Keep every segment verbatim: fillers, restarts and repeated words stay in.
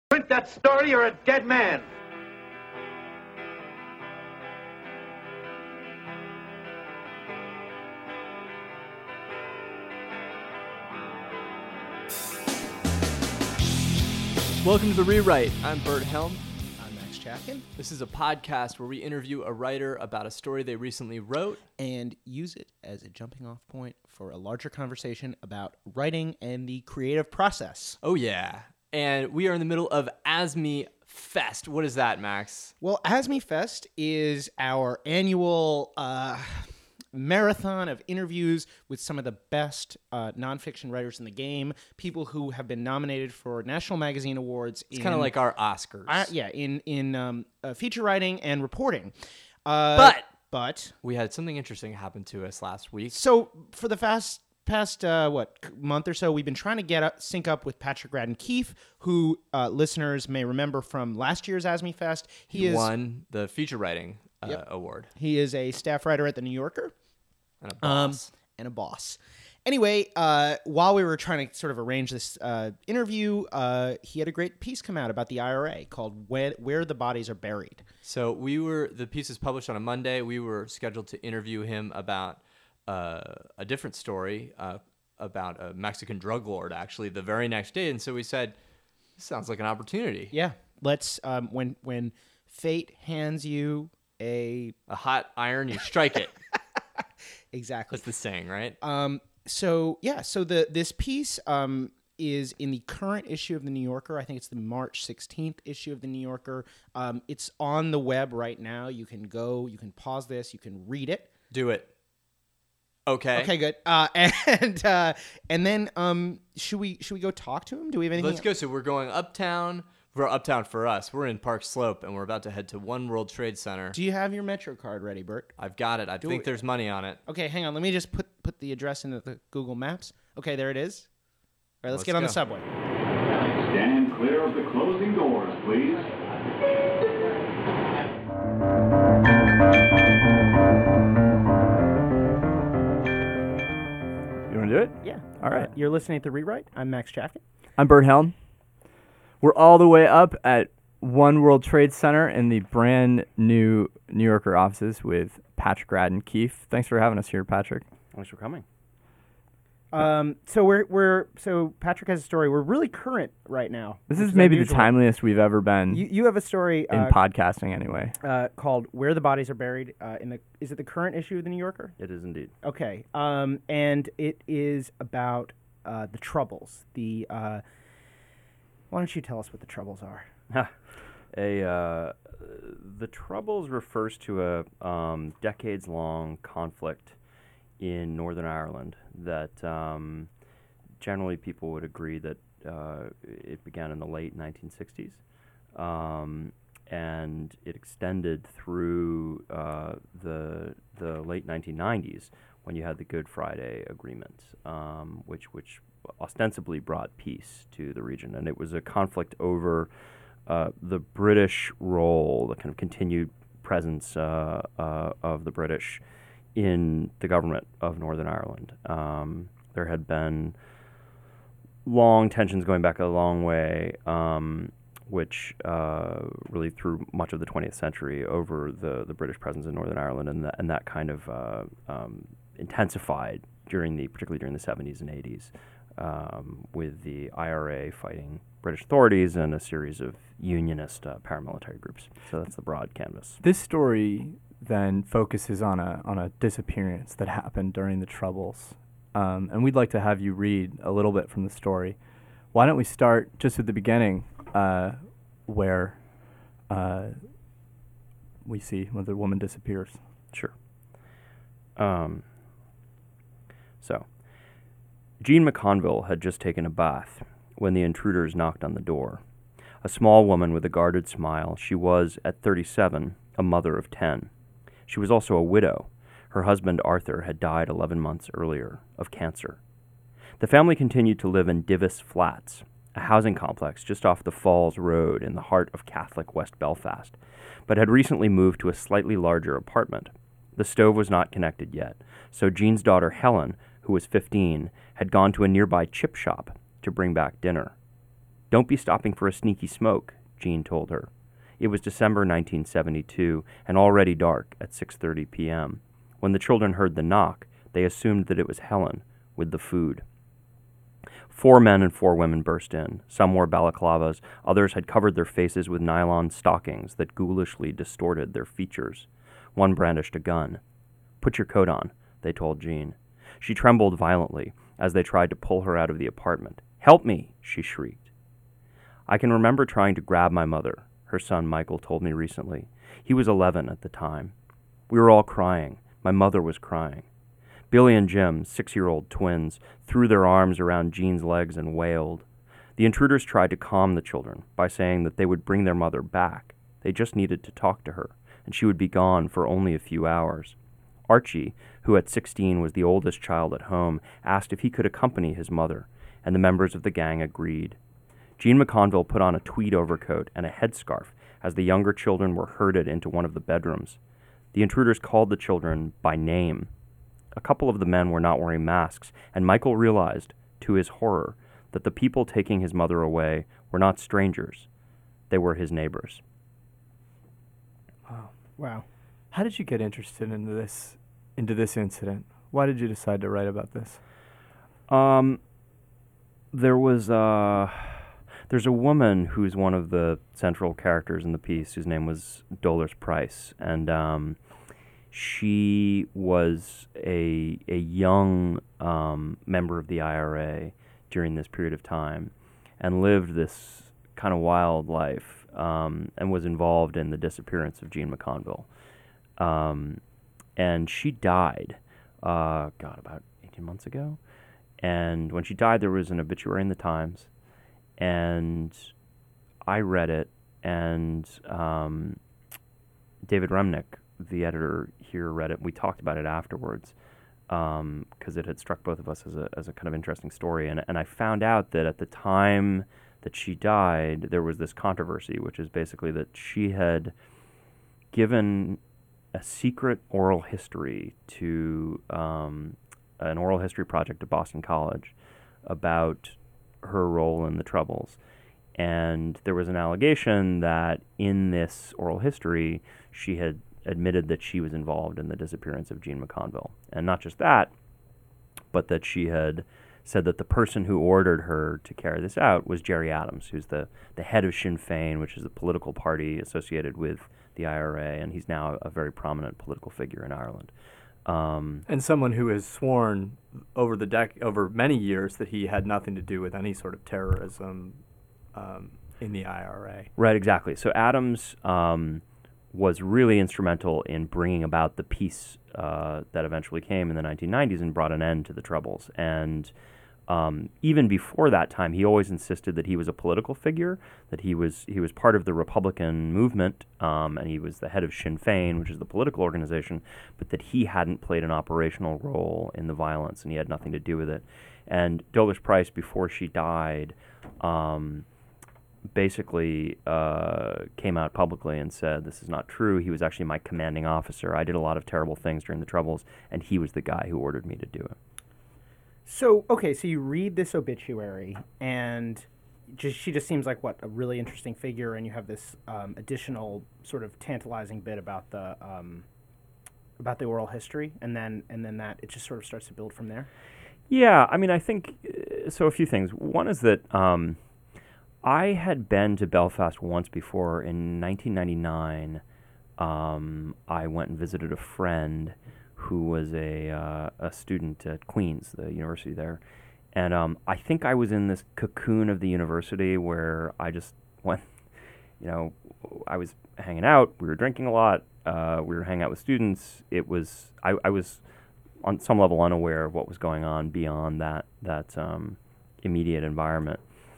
Print that story, you're a dead man. Welcome to The Rewrite. I'm Bert Helm. I'm Max Chapkin. This is a podcast where we interview a writer about a story they recently wrote and use it as a jumping off point for a larger conversation about writing and the creative process. Oh, yeah. And we are in the middle of A S M E Fest. What is that, Max? Well, A S M E Fest is our annual uh, marathon of interviews with some of the best uh, nonfiction writers in the game, people who have been nominated for National Magazine Awards. It's kind of like our Oscars. Uh, yeah, in, in um, uh, feature writing and reporting. Uh, but, but we had something interesting happen to us last week. So for the fast... past uh, what month or so, we've been trying to get up, sync up with Patrick Radden Keefe, who uh, listeners may remember from last year's A S M E Fest. He, he is, won the feature writing uh, yep. award. He is a staff writer at the New Yorker and a boss. Um, and a boss. Anyway, uh, while we were trying to sort of arrange this uh, interview, uh, he had a great piece come out about the I R A called "Where, Where the Bodies Are Buried." So we were the piece is published on a Monday. We were scheduled to interview him about uh, a different story. Uh, about a Mexican drug lord, actually, the very next day. And so we said, this sounds like an opportunity. Yeah. Let's, um, when when fate hands you a... A hot iron, you strike it. Exactly. That's the saying, right? Um. So, yeah. So the this piece um is in the current issue of the New Yorker. I think it's the March sixteenth issue of the New Yorker. Um. It's on the web right now. You can go, you can pause this, you can read it. Do it. Okay. Okay, good. Uh, and uh, and then um, should we should we go talk to him? Do we have anything? Let's go. So we're going uptown. We're uptown for us. We're in Park Slope, and we're about to head to One World Trade Center. Do you have your Metro card ready, Bert? I've got it. I Do think we, there's money on it. Okay, hang on. Let me just put put the address into the Google Maps. Okay, there it is. All right, let's, let's get on go. the subway. Stand clear of the closing doors, please. Do it? Yeah. All right. Uh, you're listening to Rewrite. I'm Max Chapkin. I'm Bert Helm. We're all the way up at One World Trade Center in the brand new New Yorker offices with Patrick Radden Keefe. Thanks for having us here, Patrick. Thanks for coming. Um. So we're we're so Patrick has a story. We're really current right now. This is maybe unusual. The timeliest we've ever been. You you have a story in uh, podcasting anyway. Uh, called "Where the Bodies Are Buried." Uh, in the is it the current issue of the New Yorker? It is indeed. Okay. Um. And it is about uh the Troubles. The uh. Why don't you tell us what the Troubles are? a uh, the Troubles refers to a um, decades-long conflict in Northern Ireland that um, generally people would agree that uh, it began in the late nineteen sixties um, and it extended through uh, the the late nineteen nineties when you had the Good Friday Agreement, um, which which ostensibly brought peace to the region, and it was a conflict over uh, the British role, the kind of continued presence uh, uh, of the British in the government of Northern Ireland. Um, there had been long tensions going back a long way, um, which uh, really through much of the twentieth century over the, the British presence in Northern Ireland, and that, and that kind of uh, um, intensified during the, particularly during the seventies and eighties, um, with the I R A fighting British authorities and a series of unionist uh, paramilitary groups. So that's the broad canvas. This story then focuses on a on a disappearance that happened during the Troubles. Um, and we'd like to have you read a little bit from the story. Why don't we start just at the beginning, uh, where uh, we see when the woman disappears. Sure. Um, so, Jean McConville had just taken a bath when the intruders knocked on the door. A small woman with a guarded smile, she was, at thirty-seven, a mother of ten. She was also a widow. Her husband, Arthur, had died eleven months earlier of cancer. The family continued to live in Divis Flats, a housing complex just off the Falls Road in the heart of Catholic West Belfast, but had recently moved to a slightly larger apartment. The stove was not connected yet, so Jean's daughter, Helen, who was fifteen, had gone to a nearby chip shop to bring back dinner. "Don't be stopping for a sneaky smoke," Jean told her. It was December nineteen seventy-two, and already dark at six thirty p.m. When the children heard the knock, they assumed that it was Helen with the food. Four men and four women burst in. Some wore balaclavas, others had covered their faces with nylon stockings that ghoulishly distorted their features. One brandished a gun. "Put your coat on," they told Jean. She trembled violently as they tried to pull her out of the apartment. "Help me!" she shrieked. "I can remember trying to grab my mother," her son Michael told me recently. He was eleven at the time. "We were all crying. My mother was crying." Billy and Jim, six-year-old twins, threw their arms around Jean's legs and wailed. The intruders tried to calm the children by saying that they would bring their mother back. They just needed to talk to her, and she would be gone for only a few hours. Archie, who at sixteen was the oldest child at home, asked if he could accompany his mother, and the members of the gang agreed. Jean McConville put on a tweed overcoat and a headscarf as the younger children were herded into one of the bedrooms. The intruders called the children by name. A couple of the men were not wearing masks, and Michael realized, to his horror, that the people taking his mother away were not strangers. They were his neighbors. Wow. Wow. How did you get interested into this into this incident? Why did you decide to write about this? Um, there was uh, there's a woman who's one of the central characters in the piece whose name was Dolores Price, and um, she was a a young um, member of the I R A during this period of time, and lived this kind of wild life, um, and was involved in the disappearance of Jean McConville. Um, and she died, uh, God, about eighteen months ago. And when she died, there was an obituary in the Times, and I read it, and um, David Remnick, the editor here, read it. We talked about it afterwards because um, it had struck both of us as a as a kind of interesting story. And and I found out that at the time that she died, there was this controversy, which is basically that she had given a secret oral history to um, an oral history project at Boston College about her role in the Troubles. And there was an allegation that in this oral history, she had admitted that she was involved in the disappearance of Jean McConville. And not just that, but that she had said that the person who ordered her to carry this out was Jerry Adams, who's the, the head of Sinn Féin, which is the political party associated with the I R A, and he's now a very prominent political figure in Ireland. Um, and someone who has sworn over the dec- over many years that he had nothing to do with any sort of terrorism um, in the I R A. Right, exactly. So Adams um, was really instrumental in bringing about the peace uh, that eventually came in the nineteen nineties and brought an end to the Troubles. And um, even before that time, he always insisted that he was a political figure, that he was he was part of the Republican movement, um, and he was the head of Sinn Féin, which is the political organization, but that he hadn't played an operational role in the violence, and he had nothing to do with it. And Dolores Price, before she died, um, basically uh, came out publicly and said, this is not true. He was actually my commanding officer. I did a lot of terrible things during the Troubles, and he was the guy who ordered me to do it. So, okay, so you read this obituary, and just, she just seems like, what, a really interesting figure, and you have this um, additional sort of tantalizing bit about the um, about the oral history, and then and then that, it just sort of starts to build from there? Yeah, I mean, I think, uh, so a few things. One is that um, I had been to Belfast once before. In nineteen ninety-nine, um, I went and visited a friend who was a uh, a student at Queen's, the university there. And um, I think I was in this cocoon of the university where I just went, you know, I was hanging out, we were drinking a lot, uh, we were hanging out with students. It was, I, I was on some level unaware of what was going on beyond that, that um, immediate environment.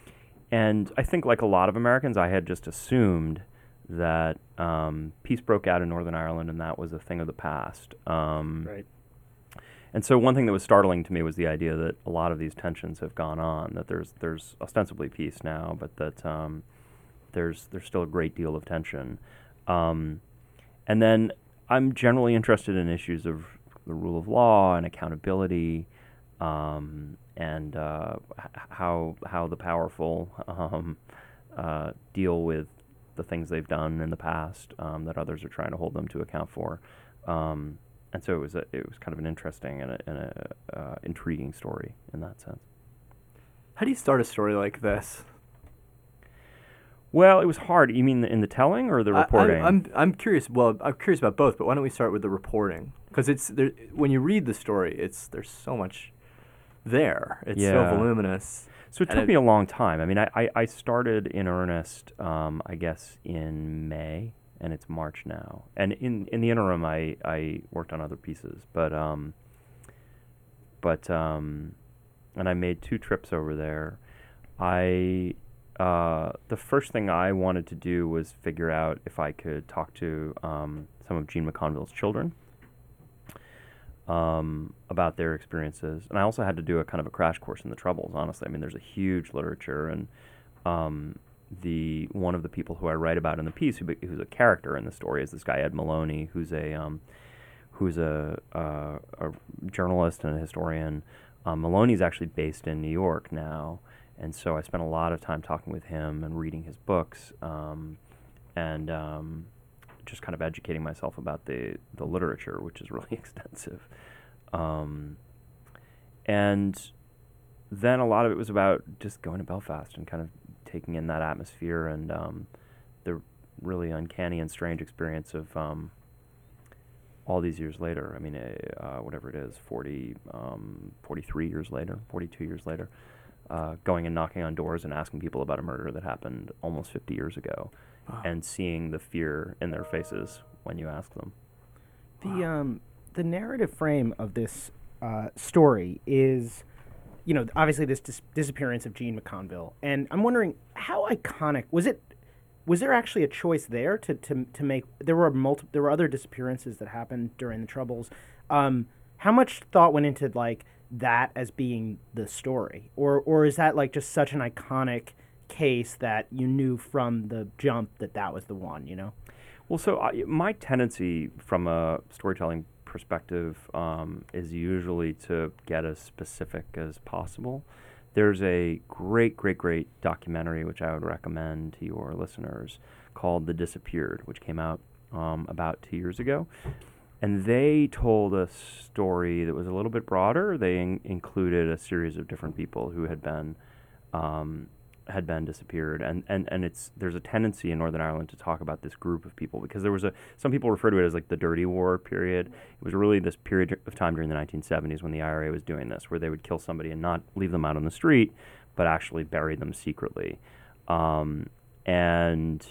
And I think, like a lot of Americans, I had just assumed that um, peace broke out in Northern Ireland and that was a thing of the past. Um, Right. And so one thing that was startling to me was the idea that a lot of these tensions have gone on, that there's there's ostensibly peace now, but that um, there's there's still a great deal of tension. Um, and then I'm generally interested in issues of the rule of law and accountability. um, and uh, h- how how the powerful um, uh, deal with the things they've done in the past um, that others are trying to hold them to account for. Um, and so it was a, it was kind of an interesting and a, and a uh, intriguing story in that sense. How do you start a story like this? Well, it was hard. You mean in the telling or the reporting? I, I, I'm I'm curious. Well, I'm curious about both. But why don't we start with the reporting? Because it's there, when you read the story, it's there's so much there. It's Yeah. so voluminous. So it And took it- me a long time. I mean, I, I, I started in earnest, um, I guess, in May, and it's March now. And in, in the interim, I, I worked on other pieces. But, um, but um, and I made two trips over there. I uh, the first thing I wanted to do was figure out if I could talk to um, some of Jean McConville's children um, about their experiences. And I also had to do a kind of a crash course in the Troubles, honestly. I mean, there's a huge literature, and um, the one of the people who I write about in the piece, who, be- who's a character in the story, is this guy Ed Maloney, who's a um, who's a, uh, a journalist and a historian. Um, Maloney's actually based in New York now, and so I spent a lot of time talking with him and reading his books, um, and um, just kind of educating myself about the, the literature, which is really extensive. Um, and then a lot of it was about just going to Belfast and kind of taking in that atmosphere and um, the really uncanny and strange experience of um, all these years later. I mean, uh, whatever it is, forty, um, forty-three years later, forty-two years later, uh, going and knocking on doors and asking people about a murder that happened almost fifty years ago. Wow. And seeing the fear in their faces when you ask them. The um the narrative frame of this uh, story is, you know, obviously this dis- disappearance of Jean McConville, and I'm wondering how iconic was it. Was there actually a choice there to, to, to make? There were multi, There were other disappearances that happened during the Troubles. Um, how much thought went into like that as being the story, or or is that like just such an iconic case that you knew from the jump that that was the one? You know. Well, so I, my tendency from a storytelling perspective um, is usually to get as specific as possible. There's a great, great, great documentary which I would recommend to your listeners called The Disappeared, which came out um, about two years ago. And they told a story that was a little bit broader. They in- included a series of different people who had been um, had been disappeared, and, and, and it's there's a tendency in Northern Ireland to talk about this group of people because there was a some people refer to it as like the Dirty War period. It was really this period of time during the nineteen seventies when the I R A was doing this, where they would kill somebody and not leave them out on the street, but actually bury them secretly. Um, and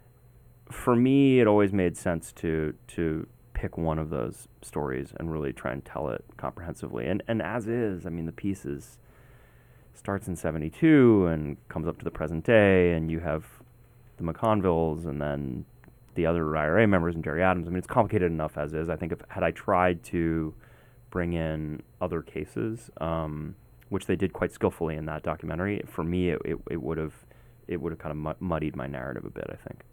for me, it always made sense to to pick one of those stories and really try and tell it comprehensively. And and as is, I mean, the piece is starts in seventy-two and comes up to the present day, and you have the McConvilles and then the other I R A members and Jerry Adams. I mean, it's complicated enough as is. I think if had I tried to bring in other cases, um, which they did quite skillfully in that documentary, for me, it it, it would have it would have kind of mu- muddied my narrative a bit, I think.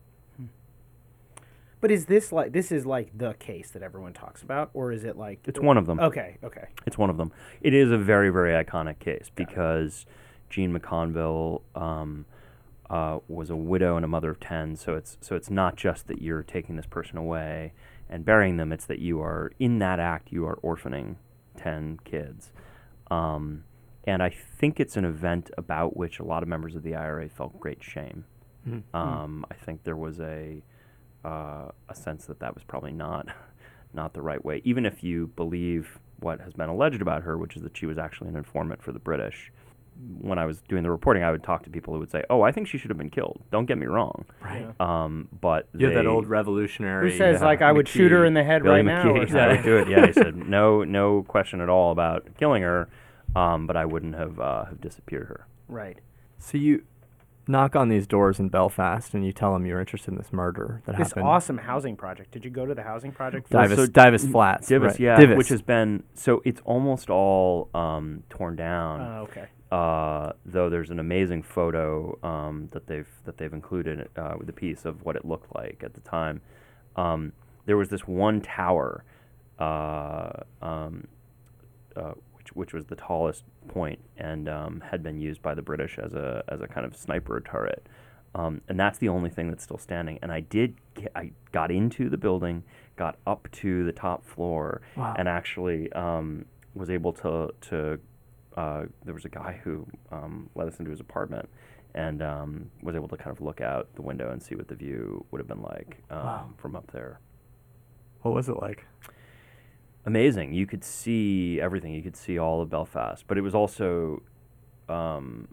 But is this like this is like the case that everyone talks about, or is it like It's one of them. Okay, okay. It's one of them. It is a very, very iconic case because Jean McConville um, uh, was a widow and a mother of ten. So it's so it's not just that you're taking this person away and burying them. It's that you are in that act. You are orphaning ten kids, um, and I think it's an event about which a lot of members of the I R A felt great shame. Mm-hmm. Um, I think there was a uh, a sense that that was probably not not the right way, even if you believe what has been alleged about her, which is that she was actually an informant for the British. When I was doing the reporting, I would talk to people who would say, "Oh, I think she should have been killed. Don't get me wrong." Right. Um, but You have that they- old revolutionary. Who says uh, like I would shoot her McKee. in the head Billy right now? McKee, Or I would something? do it. Yeah, he said no, no question at all about killing her, um, but I wouldn't have uh, have disappeared her. Right. So you knock on these doors in Belfast and you tell them you're interested in this murder that This happened. awesome housing project. Did you go to the housing project? Well, Divis, so Divis Flats. Divis, right. yeah, Divis. which has been so it's almost all um, torn down. Oh, okay. Uh, though there's an amazing photo um, that they've that they've included uh, with the piece of what it looked like at the time. Um, there was this one tower, uh, um, uh, which which was the tallest point and um, had been used by the British as a as a kind of sniper turret. Um, and that's the only thing that's still standing. And I did, get, I got into the building, got up to the top floor, Wow. and actually um, was able to, to uh, there was a guy who um, let us into his apartment and um, was able to kind of look out the window and see what the view would have been like um, Wow. from up there. What was it like? Amazing. You could see everything. You could see all of Belfast. But it was also... Um,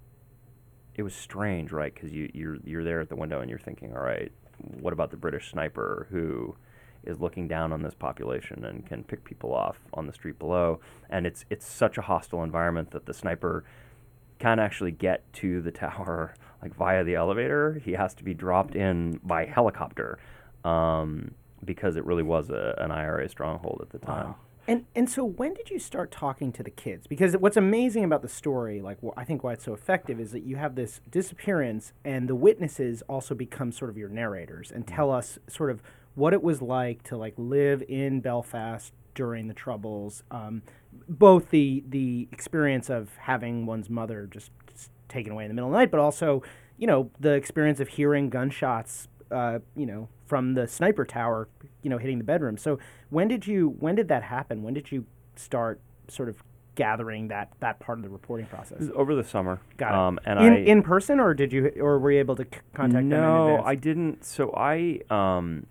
it was strange, right? Because you, you're you're there at the window and you're thinking, all right, what about the British sniper who is looking down on this population and can pick people off on the street below? And it's it's such a hostile environment that the sniper can't actually get to the tower like via the elevator. He has to be dropped in by helicopter um, because it really was a, an I R A stronghold at the time. Wow. And and so when did you start talking to the kids? Because what's amazing about the story, like wh- I think why it's so effective, is that you have this disappearance, and the witnesses also become sort of your narrators and tell us sort of what it was like to like live in Belfast during the Troubles, um, both the the experience of having one's mother just, just taken away in the middle of the night, but also you know the experience of hearing gunshots, uh, you know, from the sniper tower, you know, hitting the bedroom. So when did you, when did that happen? When did you start sort of gathering that, that part of the reporting process? It was over the summer. Got it. Um, and in, I, in person, or did you, or were you able to c- contact them in No, advance? I didn't. So I, um,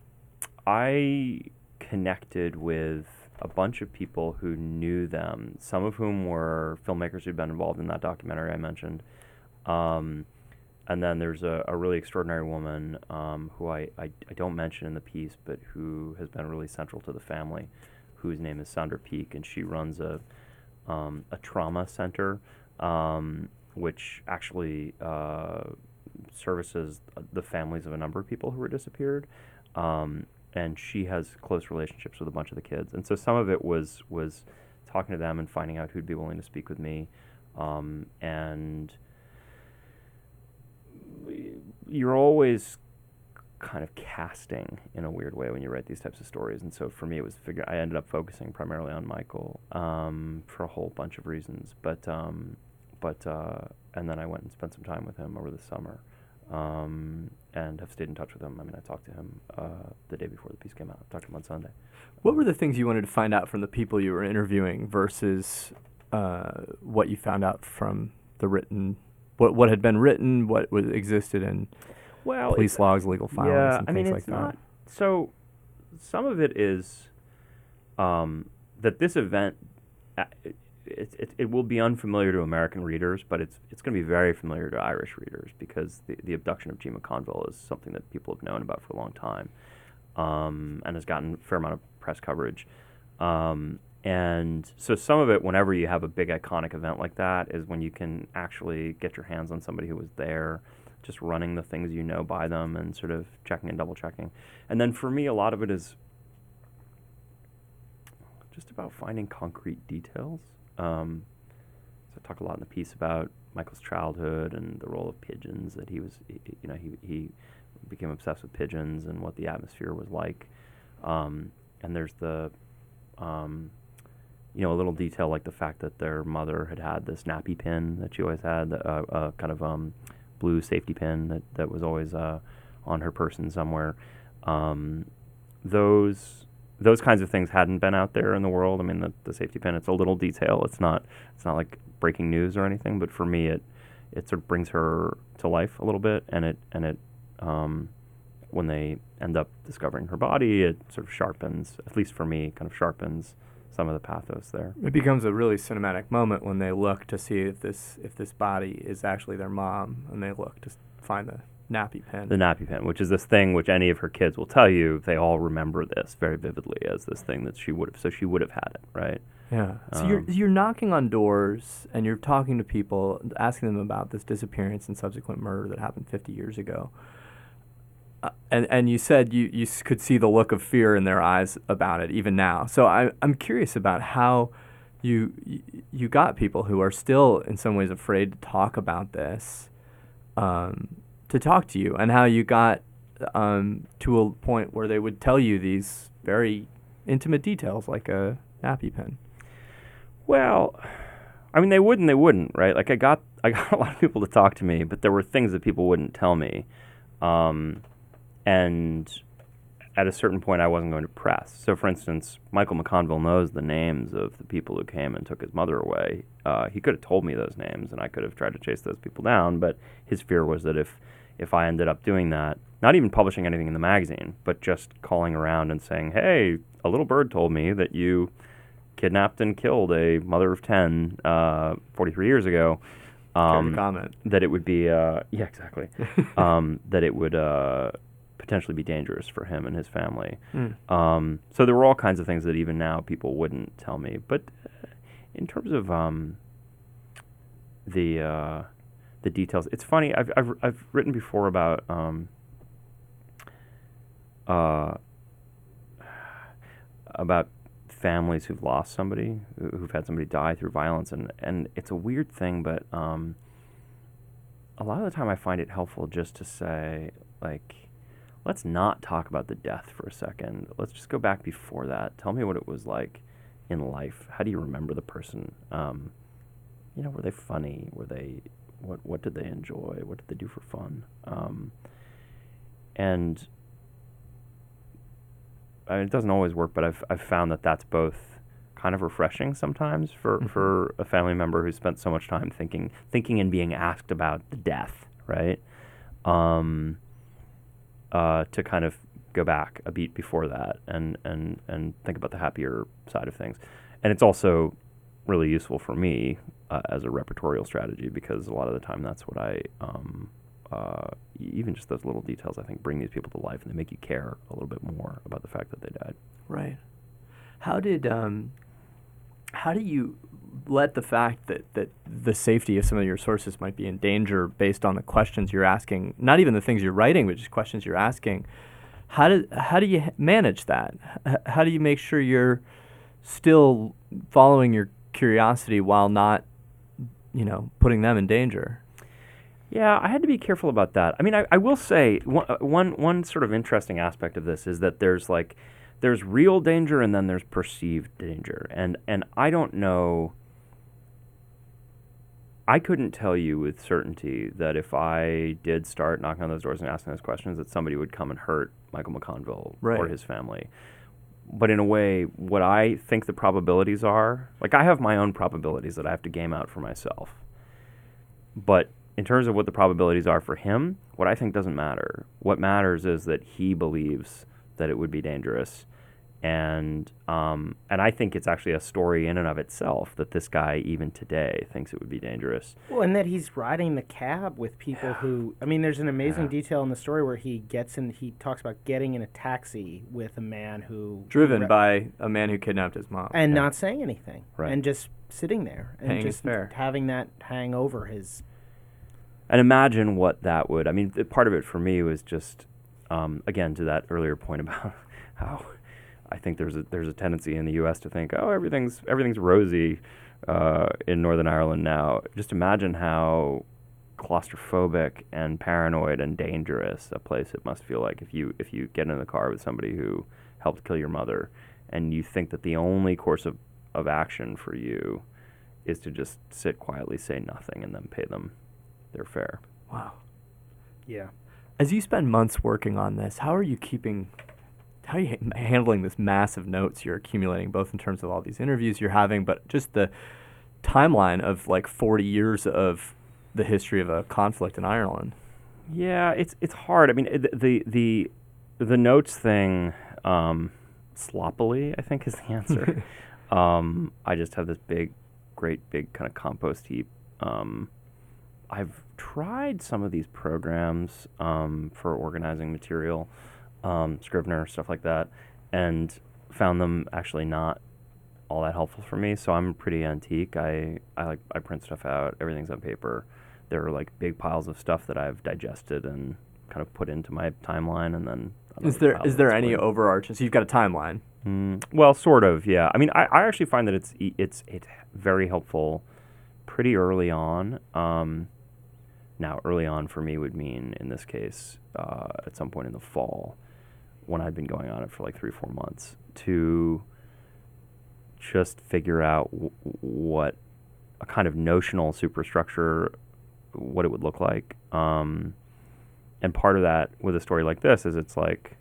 I connected with a bunch of people who knew them, some of whom were filmmakers who'd been involved in that documentary I mentioned. Um, and then there's a, a really extraordinary woman um, who I, I, I don't mention in the piece, but who has been really central to the family, whose name is Sandra Peak, and she runs a um, a trauma center, um, which actually uh, services the families of a number of people who were disappeared. Um, and she has close relationships with a bunch of the kids. And so some of it was was talking to them and finding out who'd be willing to speak with me. Um, and you're always kind of casting in a weird way when you write these types of stories. And so for me, it was figure. I ended up focusing primarily on Michael um, for a whole bunch of reasons. But um, but uh, and then I went and spent some time with him over the summer, um, and have stayed in touch with him. I mean, I talked to him uh, the day before the piece came out. I talked to him on Sunday. What were the things you wanted to find out from the people you were interviewing versus uh, what you found out from the written, what what had been written, what was existed in Well, police logs, legal filings, yeah, and I mean, things it's like not. that? So, some of it is um, that this event, uh, it, it, it, it will be unfamiliar to American readers, but it's it's going to be very familiar to Irish readers because the, the abduction of Jean McConville is something that people have known about for a long time, um, and has gotten a fair amount of press coverage. Um, and so some of it, whenever you have a big iconic event like that, is when you can actually get your hands on somebody who was there, just running the things you know by them and sort of checking and double checking. And then for me, a lot of it is just about finding concrete details. Um, so I talk a lot in the piece about Michael's childhood and the role of pigeons, that he was, he, you know, he, he became obsessed with pigeons and what the atmosphere was like. Um, and there's the, um, you know, a little detail like the fact that their mother had had this nappy pin that she always had, uh, uh, kind of um, blue safety pin that, that was always uh, on her person somewhere. Um, those those kinds of things hadn't been out there in the world. I mean, the, the safety pin, it's a little detail. It's not it's not like breaking news or anything, but for me, it it sort of brings her to life a little bit, and it and it um, when they end up discovering her body, it sort of sharpens, at least for me, kind of sharpens some of the pathos there. It becomes a really cinematic moment when they look to see if this if this body is actually their mom, and they look to s- find the nappy pin. The nappy pin, which is this thing which any of her kids will tell you, they all remember this very vividly as this thing that she would have, so she would have had it, right? Yeah. So Um, you're you're knocking on doors and you're talking to people, asking them about this disappearance and subsequent murder that happened fifty years ago. Uh, and and you said you you s- could see the look of fear in their eyes about it even now. So I I'm curious about how you y- you got people who are still in some ways afraid to talk about this, um, to talk to you, and how you got um, to a point where they would tell you these very intimate details like a nappy pin. Well, I mean, they would and they wouldn't, right? Like I got I got a lot of people to talk to me, but there were things that people wouldn't tell me, um, and at a certain point, I wasn't going to press. So, for instance, Michael McConville knows the names of the people who came and took his mother away. Uh, he could have told me those names, and I could have tried to chase those people down. But his fear was that if if I ended up doing that, not even publishing anything in the magazine, but just calling around and saying, "Hey, a little bird told me that you kidnapped and killed a mother of ten uh, forty-three years ago." Um, comment. That it would be, uh, yeah, exactly. um, that it would uh, potentially be dangerous for him and his family. Mm. Um, so there were all kinds of things that even now people wouldn't tell me. But uh, in terms of um, the uh, the details, it's funny. I've I've I've written before about um, uh, about families who've lost somebody, who've had somebody die through violence, and, and it's a weird thing, but um, a lot of the time I find it helpful just to say, like, let's not talk about the death for a second. Let's just go back before that. Tell me what it was like in life. How do you remember the person? Um, you know, were they funny? Were they, what, what did they enjoy? What did they do for fun? Um, and I mean, it doesn't always work, but I've I've found that that's both kind of refreshing sometimes for, mm-hmm. for a family member who spent so much time thinking thinking and being asked about the death, right? Um, uh, to kind of go back a beat before that and, and, and think about the happier side of things. And it's also really useful for me uh, as a repertorial strategy, because a lot of the time that's what I um, Uh, even just those little details, I think, bring these people to life, and they make you care a little bit more about the fact that they died. Right. How did um, how do you let the fact that, that the safety of some of your sources might be in danger based on the questions you're asking, not even the things you're writing, but just questions you're asking, how do how do you h- manage that? H- how do you make sure you're still following your curiosity while not, you know, putting them in danger? Yeah, I had to be careful about that. I mean, I, I will say one, uh, one one sort of interesting aspect of this is that there's like there's real danger and then there's perceived danger. And and I don't know, I couldn't tell you with certainty that if I did start knocking on those doors and asking those questions that somebody would come and hurt Michael McConville right. or his family. But in a way, what I think the probabilities are, like I have my own probabilities that I have to game out for myself. But in terms of what the probabilities are for him, what I think doesn't matter. What matters is that he believes that it would be dangerous. And um, and I think it's actually a story in and of itself that this guy, even today, thinks it would be dangerous. Well, and that he's riding the cab with people Yeah. who, I mean, there's an amazing Yeah. detail in the story where he gets in, he talks about getting in a taxi with a man who... Driven re- by a man who kidnapped his mom. And Yeah. not saying anything. Right. And just sitting there. And Paying his just fare. having that hang over his... And imagine what that would, I mean, th- part of it for me was just, um, again, to that earlier point about how I think there's a, there's a tendency in the U S to think, oh, everything's everything's rosy uh, in Northern Ireland now. Just imagine how claustrophobic and paranoid and dangerous a place it must feel like if you if you get in the car with somebody who helped kill your mother and you think that the only course of, of action for you is to just sit quietly, say nothing, and then pay them their fare. Wow. Yeah. As you spend months working on this, how are you keeping, how are you ha- handling this massive notes you're accumulating, both in terms of all these interviews you're having, but just the timeline of like forty years of the history of a conflict in Ireland? Yeah, it's it's hard. I mean, the the the, the notes thing, um, sloppily, I think is the answer. um, I just have this big, great big kind of compost heap. Um, I've tried some of these programs um, for organizing material, um, Scrivener, stuff like that, and found them actually not all that helpful for me. So I'm pretty antique. I, I like I print stuff out. Everything's on paper. There are like big piles of stuff that I've digested and kind of put into my timeline, and then Is another there pile is there that's any split. overarching? So you've got a timeline. Mm, well, sort of, yeah. I mean, I, I actually find that it's e- it's it's very helpful pretty early on. Um, now, early on for me would mean, in this case, uh, at some point in the fall, when I'd been going on it for like three, four months, to just figure out w- what a kind of notional superstructure, what it would look like. Um, and part of that with a story like this is it's like,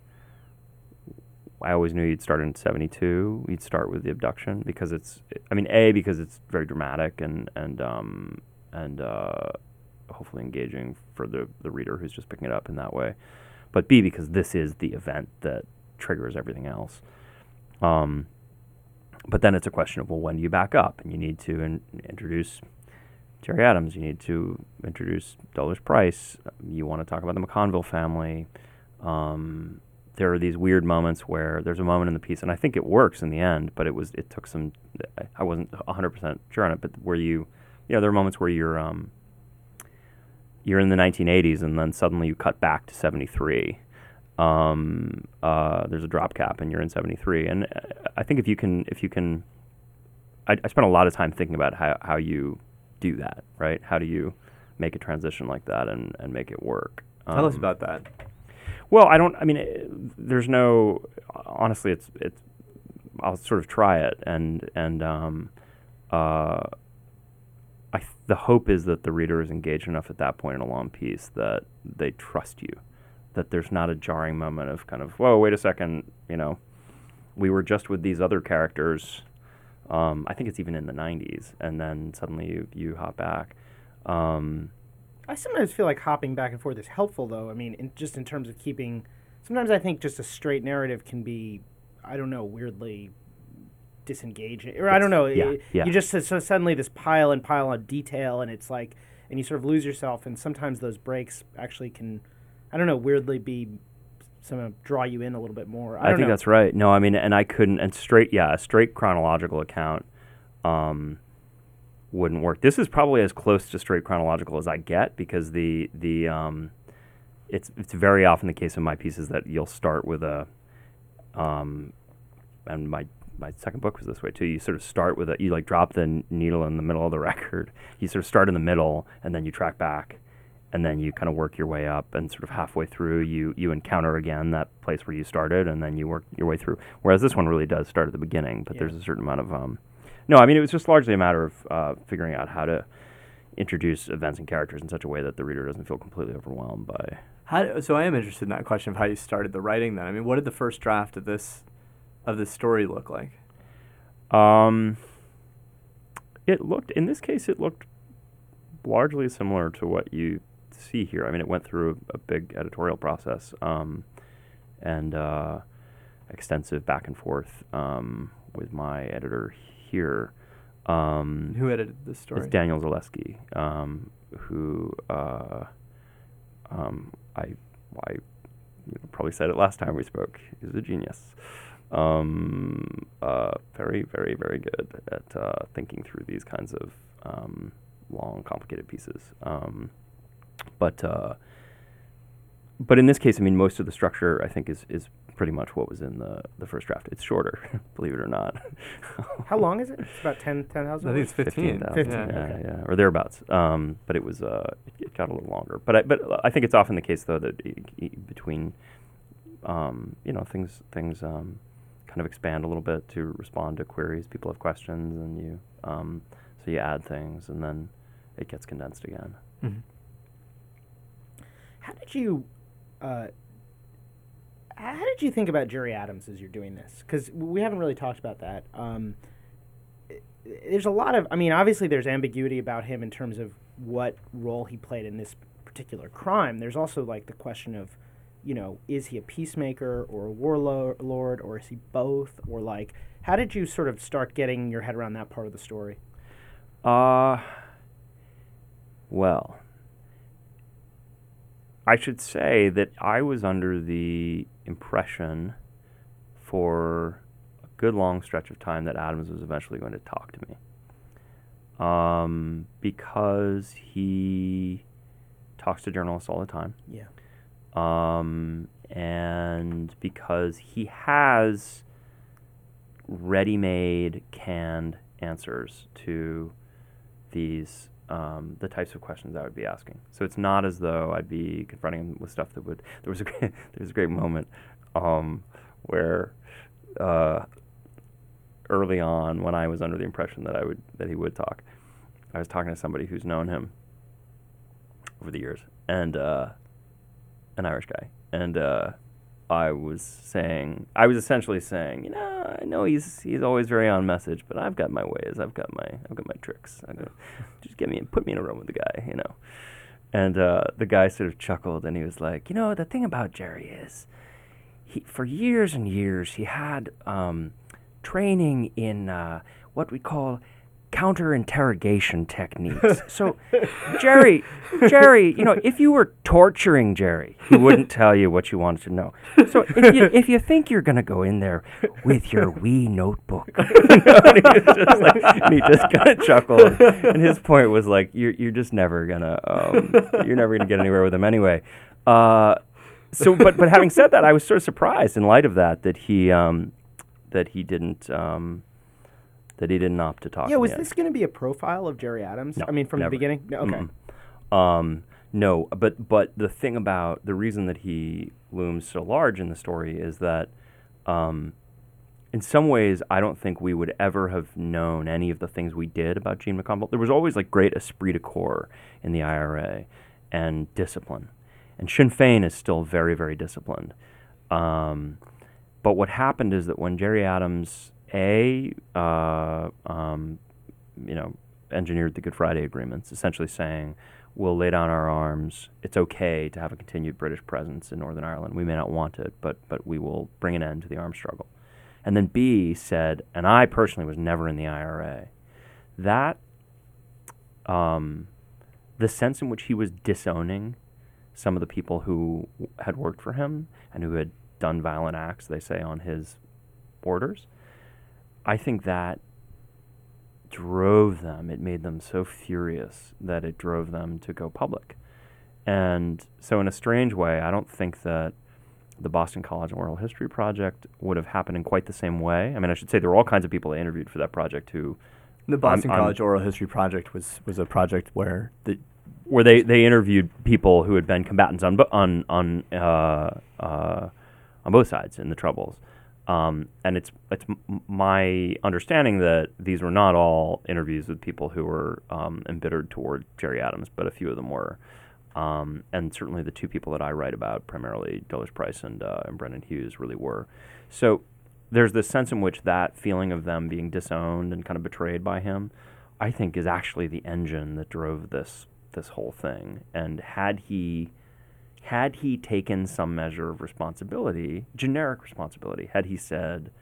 I always knew you'd start in seventy-two. You'd start with the abduction because it's, I mean, A, because it's very dramatic and and um, and uh, hopefully engaging for the, the reader who's just picking it up in that way. But B, because this is the event that triggers everything else. Um, but then it's a question of, well, when do you back up? And you need to in, introduce Jerry Adams. You need to introduce Dulles Price. You want to talk about the McConville family. Um, there are these weird moments where there's a moment in the piece, and I think it works in the end, but it was it took some, I wasn't one hundred percent sure on it, but where you, you know, there are moments where you're, um, you're in the nineteen eighties and then suddenly you cut back to seventy-three. Um, uh, there's a drop cap and you're in seventy-three. And I think if you can, if you can, I, I spent a lot of time thinking about how, how you do that, right? How do you make a transition like that and, and make it work? Um, Tell us about that. Well, I don't, I mean, it, there's no, honestly, it's, it's, I'll sort of try it. And, and, um, uh, I th- the hope is that the reader is engaged enough at that point in a long piece that they trust you, that there's not a jarring moment of kind of, whoa, wait a second, you know, we were just with these other characters. Um, I think it's even in the nineties, and then suddenly you, you hop back. Um, I sometimes feel like hopping back and forth is helpful, though. I mean, in, just in terms of keeping, sometimes I think just a straight narrative can be, I don't know, weirdly disengaging, or I don't know. Yeah, it, yeah. You just so suddenly this pile and pile on detail, and it's like, and you sort of lose yourself. And sometimes those breaks actually can, I don't know, weirdly be some draw you in a little bit more. I, I don't think know. that's right. No, I mean, and I couldn't, and straight, yeah, a straight chronological account um, wouldn't work. This is probably as close to straight chronological as I get because the the um, it's it's very often the case in my pieces that you'll start with a, um, and my my second book was this way too. You sort of start with a, you like drop the n- needle in the middle of the record. You sort of start in the middle and then you track back. And then you kind of work your way up, and sort of halfway through, you, you encounter again that place where you started, and then you work your way through. Whereas this one really does start at the beginning, but Yeah. there's a certain amount of um, no. I mean, it was just largely a matter of uh, figuring out how to introduce events and characters in such a way that the reader doesn't feel completely overwhelmed by. How, so I am interested in that question of how you started the writing. Then, I mean, what did the first draft of this of this story look like? Um, it looked in this case, it looked largely similar to what you see here. I mean, it went through a, a big editorial process um, and uh, extensive back and forth um, with my editor here. Um, Who edited this story? It's Daniel Zaleski, um, who uh, um, I, I you know, probably said it last time we spoke. He's a genius. Um, uh, very, very, very good at uh, thinking through these kinds of um, long, complicated pieces. Um, But uh, but in this case, I mean, most of the structure, I think, is, is pretty much what was in the, the first draft. It's shorter, believe it or not. How long is it? It's about ten thousand. I think it's fifteen. fifteen, Yeah. yeah, okay. yeah, or thereabouts. Um, but it was uh, it, it got a little longer. But I, but I think it's often the case though that i i between um, you know things things um, kind of expand a little bit to respond to queries. People have questions, and you um, so you add things, and then it gets condensed again. Mm-hmm. How did you, uh, how did you think about Jerry Adams as you're doing this? Because we haven't really talked about that. Um, i- there's a lot of, I mean, obviously there's ambiguity about him in terms of what role he played in this particular crime. There's also like the question of, you know, is he a peacemaker or a warlord, or is he both? Or like, how did you sort of start getting your head around that part of the story? Uh, well, I should say that I was under the impression for a good long stretch of time that Adams was eventually going to talk to me. Um, because he talks to journalists all the time. Yeah. Um, and because he has ready-made, canned answers to these um, the types of questions I would be asking. So it's not as though I'd be confronting him with stuff that would. There was a great, there was a great moment um, where uh, early on when I was under the impression that I would that he would talk. I was talking to somebody who's known him over the years, and uh, an Irish guy, and uh, I was saying, I was essentially saying, you know, I know he's he's always very on message, but I've got my ways, I've got my I've got my tricks. I go, just get me, put me in a room with the guy, you know. And uh, the guy sort of chuckled, and he was like, you know, the thing about Jerry is, he for years and years he had um, training in uh, what we call counter-interrogation techniques. So, Jerry, Jerry, you know, if you were torturing Jerry, he wouldn't tell you what you wanted to know. So, if you, if you think you're going to go in there with your wee notebook, you know, and he was just like, and he just kind of chuckled. And his point was like, you're you're just never gonna, um, you're never gonna get anywhere with him anyway. Uh, so, but but having said that, I was sort of surprised in light of that that he um, that he didn't. Um, that he didn't opt to talk. Yeah, was yet. this going to be a profile of Jerry Adams? No, I mean, from never. the beginning? No, okay. Mm-mm. Um, no, but but the thing about, the reason that he looms so large in the story is that um, in some ways I don't think we would ever have known any of the things we did about Gene McConville. There was always like great esprit de corps in the I R A and discipline. And Sinn Féin is still very, very disciplined. Um, but what happened is that when Jerry Adams A, uh, um, you know, engineered the Good Friday Agreements, essentially saying, we'll lay down our arms. It's okay to have a continued British presence in Northern Ireland. We may not want it, but but we will bring an end to the arms struggle. And then B said, and I personally was never in the I R A, that um, the sense in which he was disowning some of the people who w- had worked for him and who had done violent acts, they say, on his orders, I think that drove them, it made them so furious that it drove them to go public. And so in a strange way, I don't think that the Boston College Oral History Project would have happened in quite the same way. I mean, I should say there were all kinds of people I interviewed for that project who... The Boston I'm, I'm, College Oral History Project was, was a project where the... Where they, they interviewed people who had been combatants on, bo- on, on, uh, uh, on both sides in the Troubles. Um, and it's it's m- my understanding that these were not all interviews with people who were um, embittered toward Jerry Adams, but a few of them were. Um, and certainly the two people that I write about, primarily Dulles Price and, uh, and Brendan Hughes, really were. So there's this sense in which that feeling of them being disowned and kind of betrayed by him, I think, is actually the engine that drove this this whole thing. And had he... Had he taken some measure of responsibility, generic responsibility, had he said,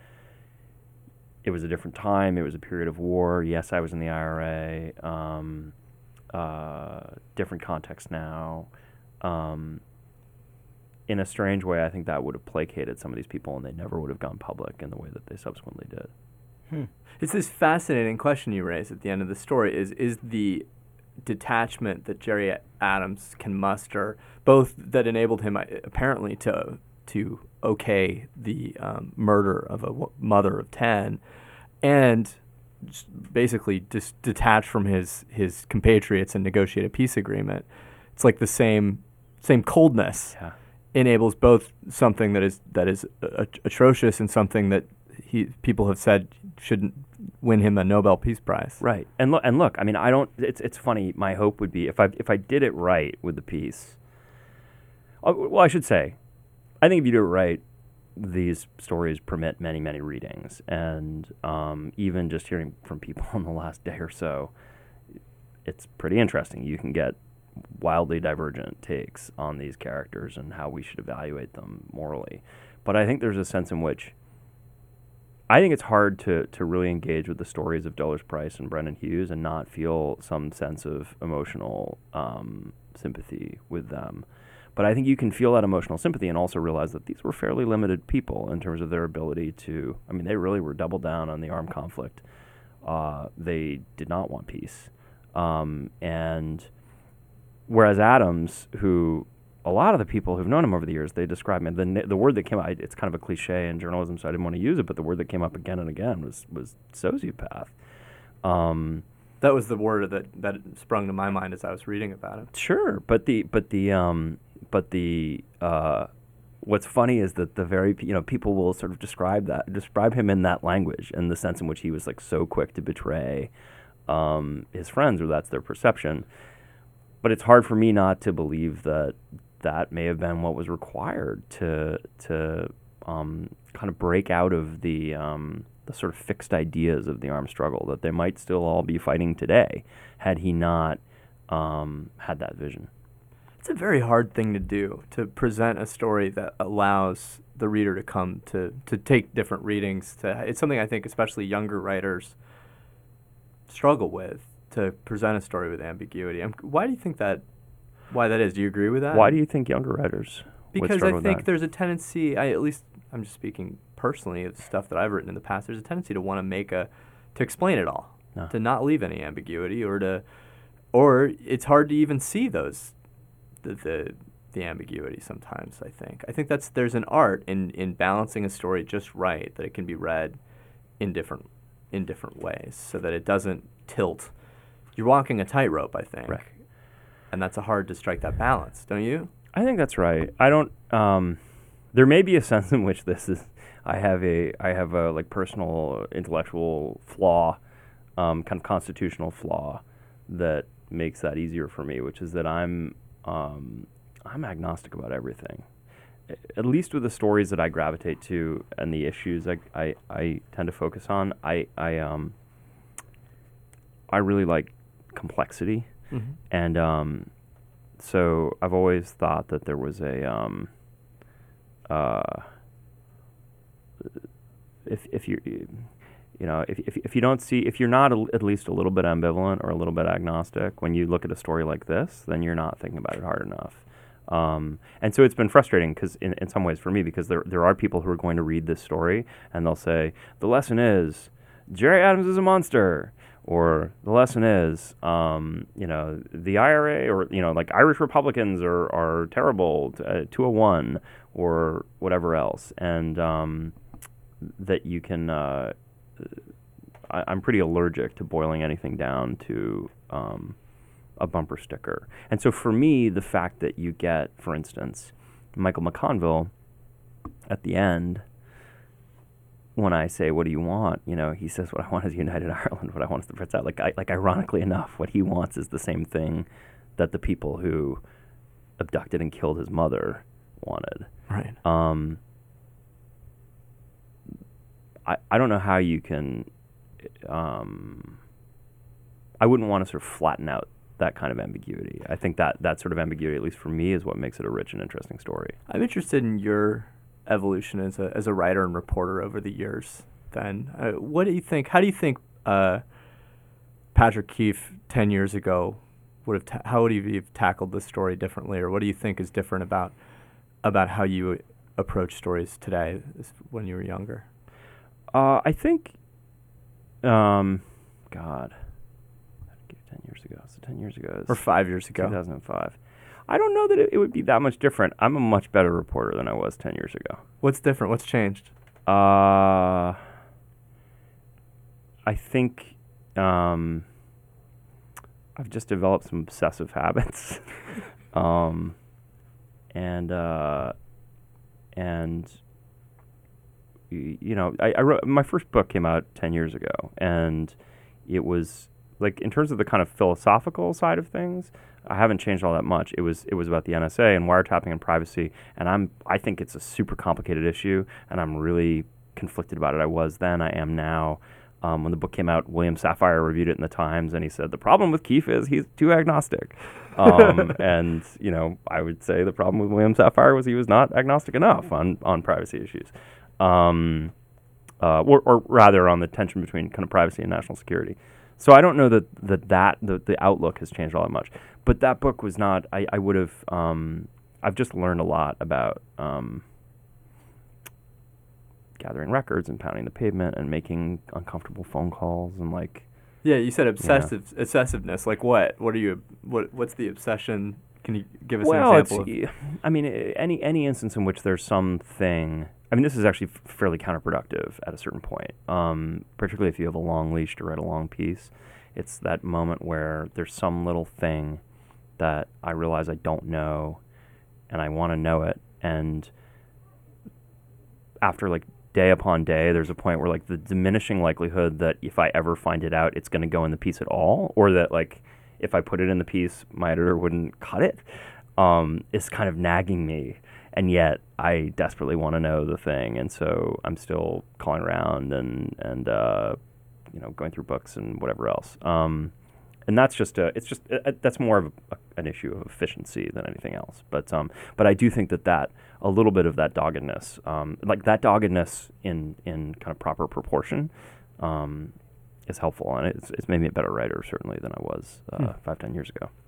it was a different time, it was a period of war, yes, I was in the I R A, um, uh, different context now, um, in a strange way, I think that would have placated some of these people and they never would have gone public in the way that they subsequently did. Hmm. It's this fascinating question you raise at the end of the story, is is the detachment that Jerry Adams can muster, both that enabled him uh, apparently to to okay the um, murder of a w- mother of ten, and just basically just detach from his his compatriots and negotiate a peace agreement. It's like the same same coldness Yeah. enables both something that is that is uh, atrocious and something that he people have said shouldn't win him a Nobel Peace Prize. Right. And look, and look, I mean, I don't, it's it's funny, my hope would be, if I if I did it right with the piece, uh, well, I should say, I think if you do it right, these stories permit many, many readings. And um, even just hearing from people in the last day or so, it's pretty interesting. You can get wildly divergent takes on these characters and how we should evaluate them morally. But I think there's a sense in which I think it's hard to, to really engage with the stories of Dulles Price and Brendan Hughes and not feel some sense of emotional um, sympathy with them. But I think you can feel that emotional sympathy and also realize that these were fairly limited people in terms of their ability to, I mean, they really were double down on the armed conflict. Uh, they did not want peace. Um, and whereas Adams, who a lot of the people who've known him over the years, they describe him, the the word that came out, it's kind of a cliche in journalism, so I didn't want to use it, but the word that came up again and again was, was sociopath. Um, That was the word that, that sprung to my mind as I was reading about him. Sure, but the but the um, but the uh, what's funny is that the very, you know, people will sort of describe that, describe him in that language, in the sense in which he was like so quick to betray um, his friends, or that's their perception. But it's hard for me not to believe that that may have been what was required to to um, kind of break out of the um, the sort of fixed ideas of the armed struggle, that they might still all be fighting today had he not um, had that vision. It's a very hard thing to do, to present a story that allows the reader to come to, to take different readings. To, it's something I think especially younger writers struggle with, to present a story with ambiguity. Um, why do you think that, why that is? Do you agree with that? Why do you think younger writers would Because struggle I with think that? there's a tendency, I, at least I'm just speaking personally of stuff that I've written in the past, there's a tendency to want to make a, to explain it all, No. to not leave any ambiguity, or to, or it's hard to even see those, the, the, the ambiguity sometimes, I think. I think that's, there's an art in, in balancing a story just right, that it can be read in different, in different ways, so that it doesn't tilt. You're walking a tightrope, I think. Right. And that's a hard to strike that balance, don't you? I think that's right. I don't. Um, there may be a sense in which this is. I have a. I have a like personal intellectual flaw, um, kind of constitutional flaw, that makes that easier for me. Which is that I'm. Um, I'm agnostic about everything. At least with the stories that I gravitate to and the issues I I, I tend to focus on. I I um. I really like complexity. Mm-hmm. And um, so I've always thought that there was a um, uh, if if you you know if if if you don't see, if you're not a, at least a little bit ambivalent or a little bit agnostic when you look at a story like this, then you're not thinking about it hard enough. Um, and so it's been frustrating because in, in some ways for me, because there there are people who are going to read this story and they'll say the lesson is Jerry Adams is a monster. Or the lesson is, um, you know, the I R A, or, you know, like Irish Republicans are, are terrible, uh, two oh one, or whatever else. And um, that you can, uh, I, I'm pretty allergic to boiling anything down to um, a bumper sticker. And so for me, the fact that you get, for instance, Michael McConville at the end, when I say, what do you want? You know, he says, what I want is United Ireland. What I want is the Brits out. Like, I, like ironically enough, what he wants is the same thing that the people who abducted and killed his mother wanted. Right. Um, I, I don't know how you can, um, I wouldn't want to sort of flatten out that kind of ambiguity. I think that that sort of ambiguity, at least for me, is what makes it a rich and interesting story. I'm interested in your evolution as a as a writer and reporter over the years. Then, uh, what do you think? How do you think uh, Patrick Keefe ten years ago would have? Ta- how would he have tackled this story differently, or what do you think is different about about how you approach stories today when you were younger? Uh, I think, um, God, ten years ago. So ten years ago, Or five years ago, two thousand five. I don't know that it, it would be that much different. I'm a much better reporter than I was ten years ago. What's different? What's changed? Uh, I think um, I've just developed some obsessive habits, um, and uh, and y- you know, I, I wrote my first book came out ten years ago, and it was like, in terms of the kind of philosophical side of things, I haven't changed all that much. It was it was about the N S A and wiretapping and privacy, and I'm I think it's a super complicated issue, and I'm really conflicted about it. I was then, I am now. Um, when the book came out, William Safire reviewed it in the Times, and he said the problem with Keefe is he's too agnostic. Um, and you know, I would say the problem with William Safire was he was not agnostic enough on on privacy issues, um, uh, or, or rather on the tension between kind of privacy and national security. So I don't know that that, that the, the outlook has changed all that much. But that book was not, I, I would have, um, I've just learned a lot about um, gathering records and pounding the pavement and making uncomfortable phone calls and like. Yeah, you said obsessive obsessiveness. Like what? What are you? What? What's the obsession? Can you give us well, an example? It's, I mean, any any instance in which there's something. I mean, this is actually f- fairly counterproductive at a certain point, um, particularly if you have a long leash to write a long piece. It's that moment where there's some little thing that I realize I don't know, and I want to know it, and after like day upon day, there's a point where like the diminishing likelihood that if I ever find it out, it's going to go in the piece at all, or that like if I put it in the piece, my editor wouldn't cut it, um, is kind of nagging me. And yet I desperately want to know the thing, and so I'm still calling around and and uh, you know, going through books and whatever else. Um, and that's just a, it's just uh, that's more of a, an issue of efficiency than anything else. But um, but I do think that that a little bit of that doggedness, um, like that doggedness in in kind of proper proportion, um, is helpful, and it's it's made me a better writer certainly than I was uh, hmm. five ten years ago.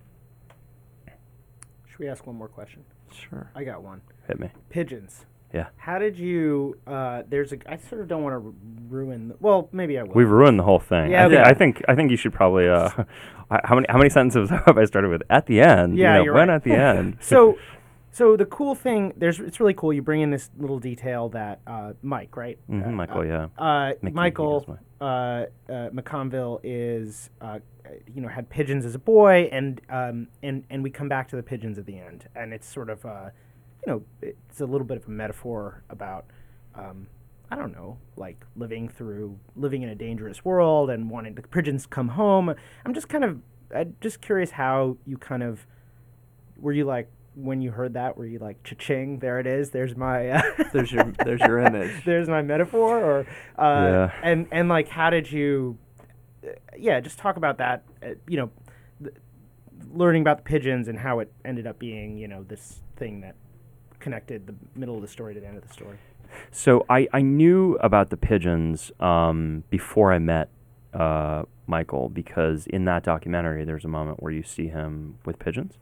Should we ask one more question? Sure. I got one. Hit me. Pigeons. Yeah. How did you? Uh, there's a. I sort of don't want to r- ruin. The, well, maybe I will. We've ruined the whole thing. Yeah. I, think, yeah. I think. I think you should probably. Uh, how many? How many sentences have I started with? At the end. Yeah. You know, you're when right. at the end. so, so the cool thing. There's. It's really cool. You bring in this little detail that uh, Mike, right? Mm-hmm, uh, Michael. uh, Yeah. Uh, Mickey, Michael. Uh, uh, McConville is. Uh, you know, had pigeons as a boy, and um, and and we come back to the pigeons at the end, and it's sort of. Uh, You know, it's a little bit of a metaphor about, um, I don't know, like living through, living in a dangerous world and wanting the pigeons to come home. I'm just kind of, I'm just curious how you kind of, were you like, when you heard that, were you like, cha-ching, there it is, there's my, uh, There's your there's your image. there's my metaphor, or, uh, Yeah. and, and like, how did you, uh, yeah, just talk about that, uh, you know, th- learning about the pigeons and how it ended up being, you know, this thing that connected the middle of the story to the end of the story. So I, I knew about the pigeons um, before I met uh, Michael, because in that documentary there's a moment where you see him with pigeons.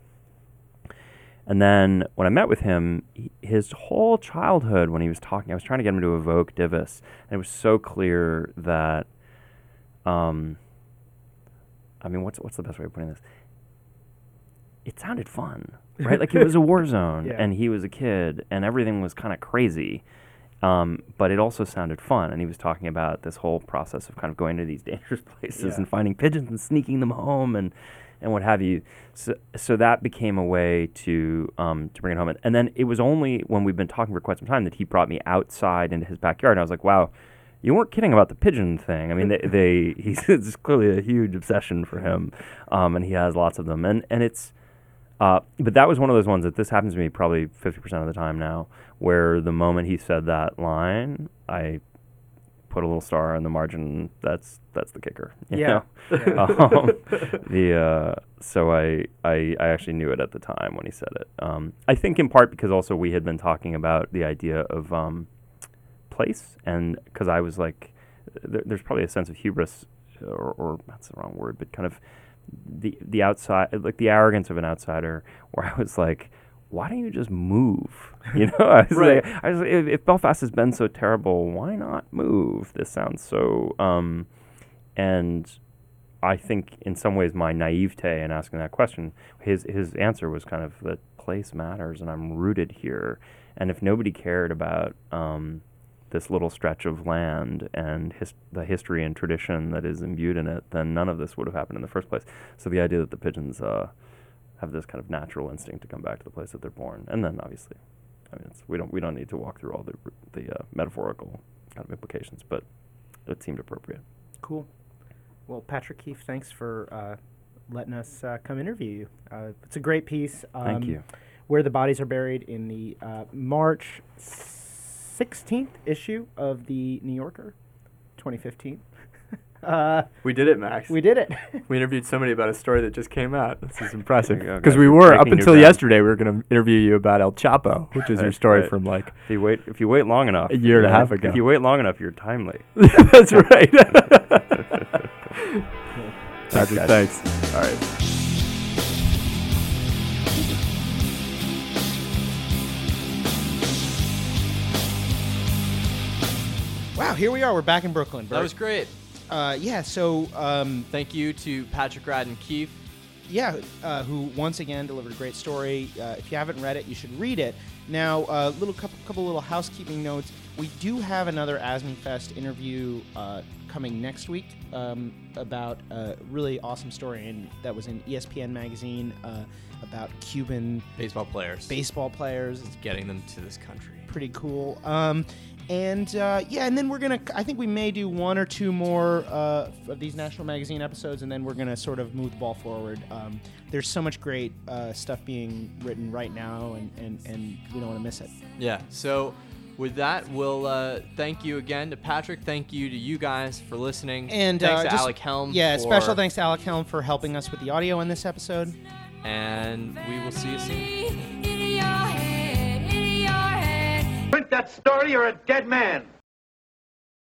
And then when I met with him, he, his whole childhood when he was talking, I was trying to get him to evoke Divis, and it was so clear that, um, I mean, what's what's the best way of putting this? It sounded fun, right? Like it was a war zone, Yeah. and he was a kid, and everything was kind of crazy. Um, but it also sounded fun, and he was talking about this whole process of kind of going to these dangerous places Yeah. and finding pigeons and sneaking them home and, and what have you. So so that became a way to um, to bring it home. And, and then it was only when we've been talking for quite some time that he brought me outside into his backyard, and I was like, wow, you weren't kidding about the pigeon thing. I mean, they, they he's it's clearly a huge obsession for him, um, and he has lots of them. And, and it's, Uh, but that was one of those ones that this happens to me probably fifty percent of the time now, where the moment he said that line, I put a little star on the margin. That's that's the kicker. You Yeah. know? Yeah. um, the uh, so I, I I actually knew it at the time when he said it. Um, I think in part because also we had been talking about the idea of um, place, and because I was like, th- there's probably a sense of hubris, or, or that's the wrong word, but kind of the the outside, like the arrogance of an outsider, where I was like, why don't you just move? You know, I was Right. like, I was like, if, if Belfast has been so terrible, why not move? This sounds so, um, and I think in some ways my naivete in asking that question, his his answer was kind of that place matters, and I'm rooted here, and if nobody cared about um, this little stretch of land and his, the history and tradition that is imbued in it, then none of this would have happened in the first place. So the idea that the pigeons uh, have this kind of natural instinct to come back to the place that they're born, and then obviously, I mean, it's, we don't we don't need to walk through all the the uh, metaphorical kind of implications, but it seemed appropriate. Cool. Well, Patrick Keefe, thanks for uh, letting us uh, come interview you. Uh, it's a great piece. Um, Thank you. Where the Bodies Are Buried, in the uh, March sixteenth issue of the New Yorker, twenty fifteen. uh, We did it, Max. we did it. We interviewed somebody about a story that just came out. This is impressive. There you go, Because guys. we You're were, up breaking new until ground. yesterday, we were going to interview you about El Chapo, which is your Right, story right. from like If you wait, if you wait long enough, a year and a you're- half ago. If you wait long enough, you're timely. That's right. Patrick, guys. thanks. All right. Wow, here we are. We're back in Brooklyn. That was great. Uh, yeah, so, um, Thank you to Patrick Radden Keefe. yeah, uh, who once again delivered a great story. Uh, if you haven't read it, you should read it. Now, a uh, little couple, couple little housekeeping notes. We do have another ASME Fest interview uh, coming next week um, about a really awesome story in, that was in E S P N magazine uh, about Cuban Baseball players. baseball players. Getting them to this country. pretty cool. Um, and uh, yeah, and then we're gonna. I think we may do one or two more uh, of these National Magazine episodes, and then we're gonna sort of move the ball forward. Um, there's so much great uh, stuff being written right now, and, and, and we don't want to miss it. Yeah. So with that, we'll uh, thank you again to Patrick. Thank you to you guys for listening. And thanks uh, to just- Alec Helm. Yeah, for, special thanks to Alec Helm for helping us with the audio in this episode. And we will see you soon. Print that story, you're a dead man.